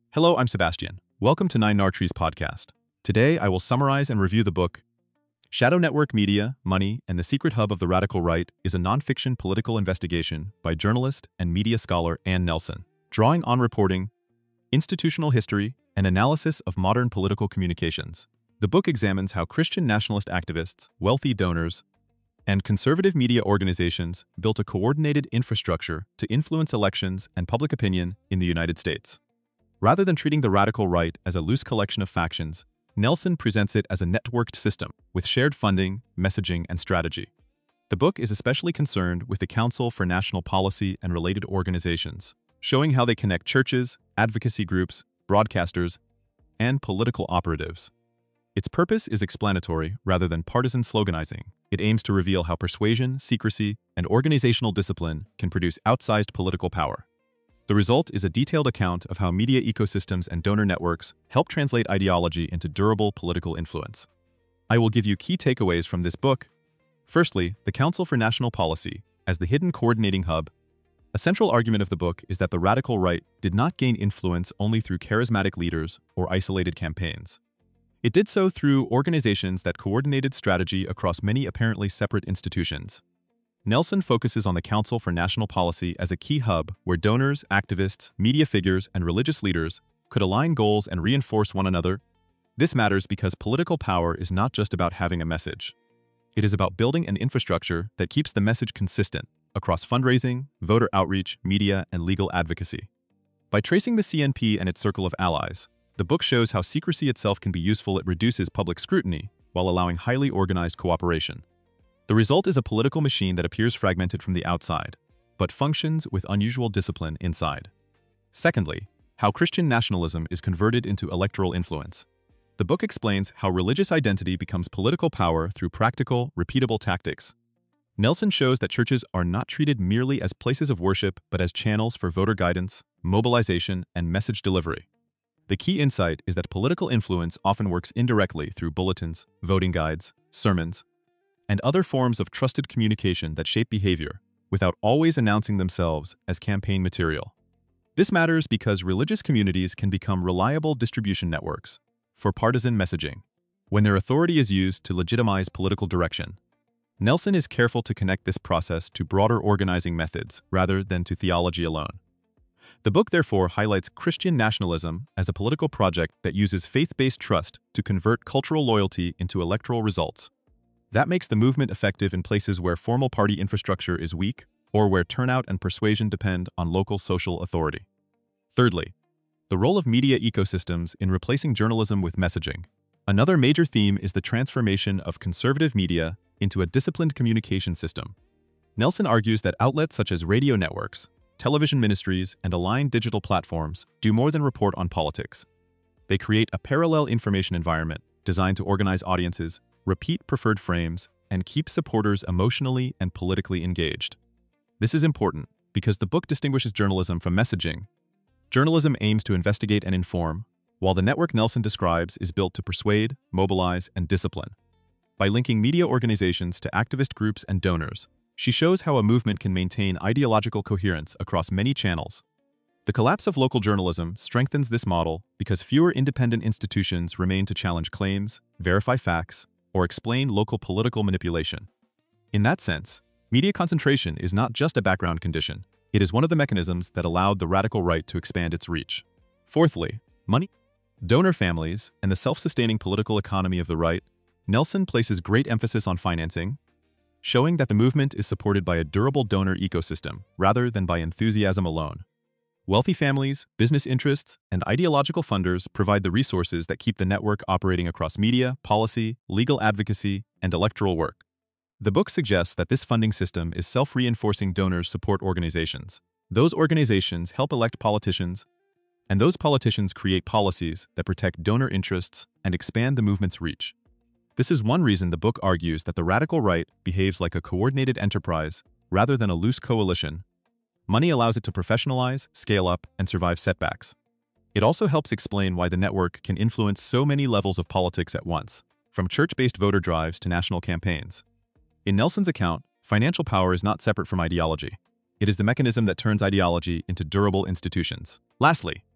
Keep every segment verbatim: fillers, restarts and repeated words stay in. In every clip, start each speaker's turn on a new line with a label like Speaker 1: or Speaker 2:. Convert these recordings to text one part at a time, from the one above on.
Speaker 1: Hello, I'm Sebastian. Welcome to Nine Nartrees podcast. Today, I will summarize and review the book Shadow Network Media, Money, and the Secret Hub of the Radical Right is a nonfiction political investigation by journalist and media scholar Ann Nelson, drawing on reporting, institutional history, and analysis of modern political communications. The book examines how Christian nationalist activists, wealthy donors, and conservative media organizations built a coordinated infrastructure to influence elections and public opinion in the United States. Rather than treating the radical right as a loose collection of factions, Nelson presents it as a networked system with shared funding, messaging, and strategy. The book is especially concerned with the Council for National Policy and related organizations, showing how they connect churches, advocacy groups, broadcasters, and political operatives. Its purpose is explanatory rather than partisan sloganizing. It aims to reveal how persuasion, secrecy, and organizational discipline can produce outsized political power. The result is a detailed account of how media ecosystems and donor networks help translate ideology into durable political influence. I will give you key takeaways from this book. Firstly, the Council for National Policy, as the hidden coordinating hub. A central argument of the book is that the radical right did not gain influence only through charismatic leaders or isolated campaigns. It did so through organizations that coordinated strategy across many apparently separate institutions. Nelson focuses on the Council for National Policy as a key hub where donors, activists, media figures, and religious leaders could align goals and reinforce one another. This matters because political power is not just about having a message. It is about building an infrastructure that keeps the message consistent across fundraising, voter outreach, media, and legal advocacy. By tracing the C N P and its circle of allies, the book shows how secrecy itself can be useful. It reduces public scrutiny while allowing highly organized cooperation. The result is a political machine that appears fragmented from the outside, but functions with unusual discipline inside. Secondly, how Christian nationalism is converted into electoral influence. The book explains how religious identity becomes political power through practical, repeatable tactics. Nelson shows that churches are not treated merely as places of worship, but as channels for voter guidance, mobilization, and message delivery. The key insight is that political influence often works indirectly through bulletins, voting guides, sermons, and other forms of trusted communication that shape behavior without always announcing themselves as campaign material. This matters because religious communities can become reliable distribution networks for partisan messaging when their authority is used to legitimize political direction. Nelson is careful to connect this process to broader organizing methods rather than to theology alone. The book therefore highlights Christian nationalism as a political project that uses faith-based trust to convert cultural loyalty into electoral results. That makes the movement effective in places where formal party infrastructure is weak or where turnout and persuasion depend on local social authority. Thirdly, the role of media ecosystems in replacing journalism with messaging. Another major theme is the transformation of conservative media into a disciplined communication system. Nelson argues that outlets such as radio networks, television ministries, and aligned digital platforms do more than report on politics. They create a parallel information environment designed to organize audiences, repeat preferred frames, and keep supporters emotionally and politically engaged. This is important because the book distinguishes journalism from messaging. Journalism aims to investigate and inform, while the network Nelson describes is built to persuade, mobilize, and discipline. By linking media organizations to activist groups and donors, she shows how a movement can maintain ideological coherence across many channels. The collapse of local journalism strengthens this model because fewer independent institutions remain to challenge claims, verify facts, or explain local political manipulation. In that sense, media concentration is not just a background condition, it is one of the mechanisms that allowed the radical right to expand its reach. Fourthly, money, donor families, and the self-sustaining political economy of the right. Nelson places great emphasis on financing, showing that the movement is supported by a durable donor ecosystem rather than by enthusiasm alone. Wealthy families, business interests, and ideological funders provide the resources that keep the network operating across media, policy, legal advocacy, and electoral work. The book suggests that this funding system is self-reinforcing. Donors support organizations. Those organizations help elect politicians, and those politicians create policies that protect donor interests and expand the movement's reach. This is one reason the book argues that the radical right behaves like a coordinated enterprise rather than a loose coalition. Money allows it to professionalize, scale up, and survive setbacks. It also helps explain why the network can influence so many levels of politics at once, from church-based voter drives to national campaigns. In Nelson's account, financial power is not separate from ideology. It is the mechanism that turns ideology into durable institutions. Lastly,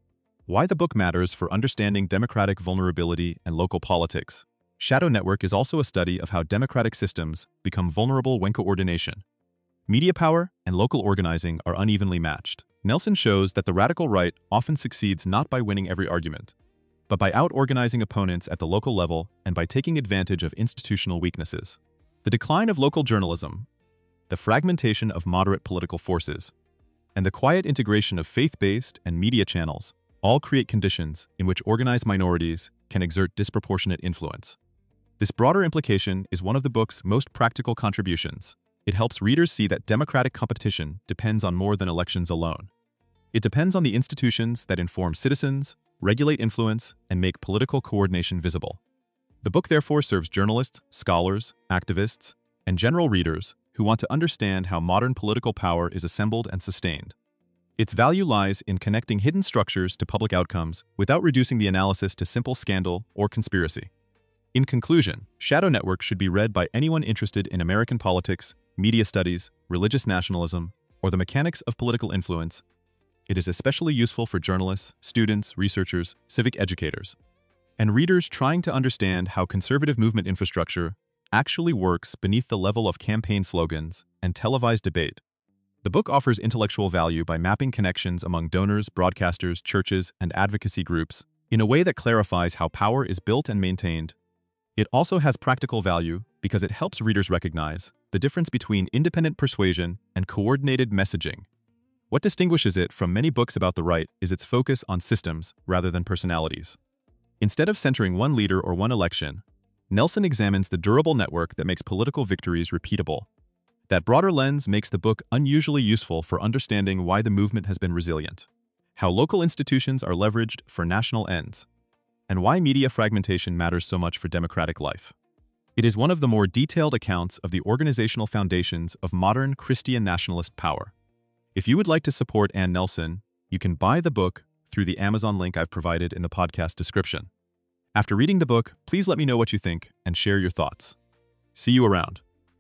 Speaker 1: Why the book matters for understanding democratic vulnerability and local politics. Shadow Network is also a study of how democratic systems become vulnerable when coordination, media power, and local organizing are unevenly matched. Nelson shows that the radical right often succeeds not by winning every argument, but by out-organizing opponents at the local level and by taking advantage of institutional weaknesses. The decline of local journalism, the fragmentation of moderate political forces, and the quiet integration of faith-based and media channels all create conditions in which organized minorities can exert disproportionate influence. This broader implication is one of the book's most practical contributions. It helps readers see that democratic competition depends on more than elections alone. It depends on the institutions that inform citizens, regulate influence, and make political coordination visible. The book therefore serves journalists, scholars, activists, and general readers who want to understand how modern political power is assembled and sustained. Its value lies in connecting hidden structures to public outcomes without reducing the analysis to simple scandal or conspiracy. In conclusion, Shadow Network should be read by anyone interested in American politics, media studies, religious nationalism, or the mechanics of political influence. It is especially useful for journalists, students, researchers, civic educators, and readers trying to understand how conservative movement infrastructure actually works beneath the level of campaign slogans and televised debate. The book offers intellectual value by mapping connections among donors, broadcasters, churches, and advocacy groups in a way that clarifies how power is built and maintained. It also has practical value because it helps readers recognize the difference between independent persuasion and coordinated messaging. What distinguishes it from many books about the right is its focus on systems rather than personalities. Instead of centering one leader or one election, Nelson examines the durable network that makes political victories repeatable. That broader lens makes the book unusually useful for understanding why the movement has been resilient, how local institutions are leveraged for national ends, and why media fragmentation matters so much for democratic life. It is one of the more detailed accounts of the organizational foundations of modern Christian nationalist power. If you would like to support Ann Nelson, you can buy the book through the Amazon link I've provided in the podcast description. After reading the book, please let me know what you think and share your thoughts. See you around.